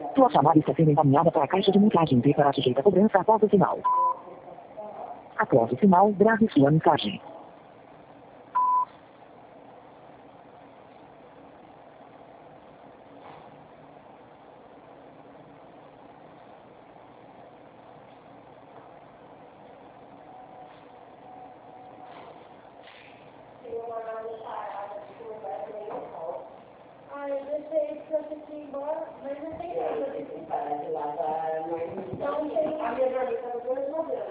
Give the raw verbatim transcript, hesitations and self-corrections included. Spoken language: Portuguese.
Sua chamada está sendo encaminhada para a caixa de mensagens e será sujeita a cobrança após o sinal. Após o sinal, grave sua mensagem. Ah, eu deixei que eu tinha que ir embora, mas não tem nada. Não tem. A minha jornada está dois modelos.